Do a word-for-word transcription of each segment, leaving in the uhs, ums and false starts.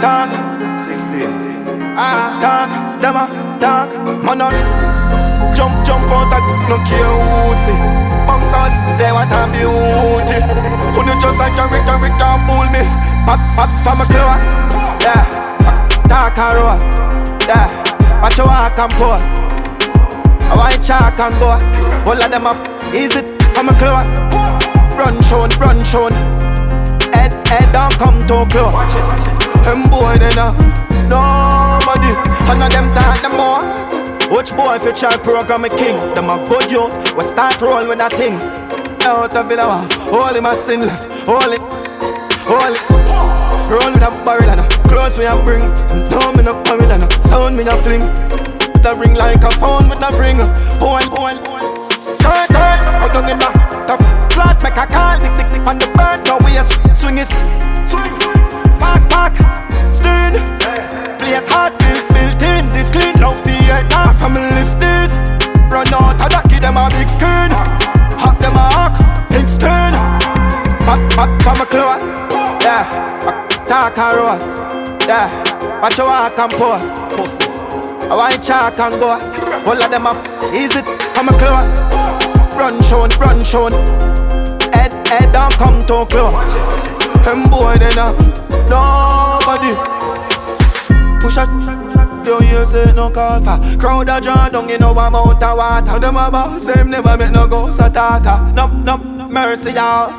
talk. Sixteen. Ah, talk. Them a talk. Man a jump, jump out a no care who see. Bounce out, they want a beauty. Who you just like a Rick and Rick can't fool me. Pop, pop from my clothes. Yeah. Talk and rose. Yeah. Watch your walk and pose. I want chalk and ghost. All of them up. Easy from my clothes. Run shown, run shown. Head, head don't come too close. Watch it. Them boy they know nobody. None of them talk them more. Watch boy if you try program a king. Them a good you. We start roll with that thing. Out of Villa. All in my sin left. All it. All it. Roll with a barrel and a close we a bring. Them know me no coming and a sound me no fling. The ring like a phone with a ring. Boy, boy, boy. Turn, turn. Out down in the tough flat. Make a call. Dick, dick, dick. On the bird. Now we a swing is. Swing. Park, park. Stern. Place hard. Built, built in. This clean. Now fear. Now from lift this. Run out. I don't give them a big screen. Hawk them a hawk. Big screen. Pop, pop from my clothes. Yeah. Talk and rose. Yeah. Watch your walk and pose. Pussy. I want chalk and ghost. All of them up. Easy from my clothes. Run shown, run shown. Head, head don't come too close. Them boy they know nobody. Push a don't you say no call for. Crowd a draw down in no amount of water. Them a boss, them never make no ghost attacker. No, no, mercy house.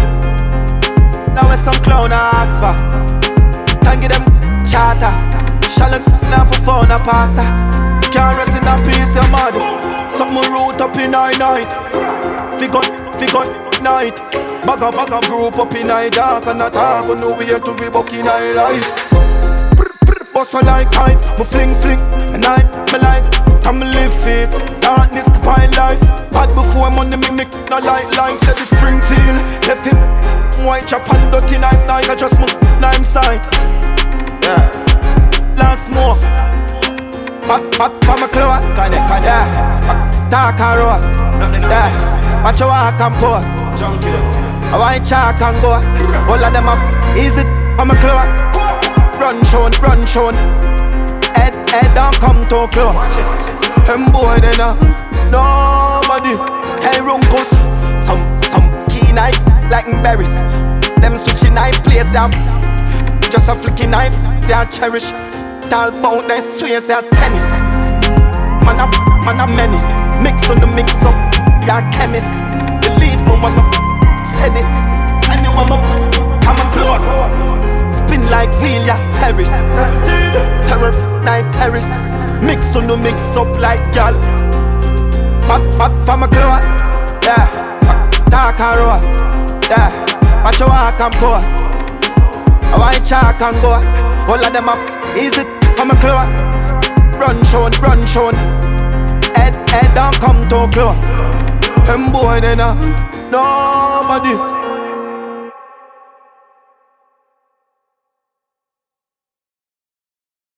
Now when some clown ask for, can give them charter. Shall now for phone a pasta. Can't rest in a peace your mud. Something root up in our night. Figure, figure night. Bugger, bugger group up in our dark. And not talk on no way to be buck in our life. Bust a like hype, me fling fling. Me night, me life, come me live it. Darkness to find life. Bad before money me make no light line. Set the Springfield, left him white chop and dirty nine night. I just move nine side. Yeah. Last smoke. Pop, pop from my clothes. Kinda, kinda. Yeah. Talk and rose. Yeah. Watch your walk and pose. Junkie them. I want chalk and ghost. All of them up. Easy from my clothes. Run shown, run shown. Head, head don't come too close. Them boy they know nobody. Hey Runcus. Some, some key knife like in berries. Them switching knife place yeah. Just a flicking knife, they are cherish. Tall bout they sway, say tennis. Man a, man a menace. Mix on the mix up, yeah chemist. Believe me when I say this. Anyone up, come and close. Spin like wheel, yeah, Ferris. Terror, night terrace. Mix on the mix up like gal. Pop, pop from my clothes. Yeah. Talk and rose. Yeah. Watch your walk and pose. I want chalk and ghost. All of them up. Easy from my clothes. Run shown, run shown. Head, head don't come too close. Them boy they know nobody.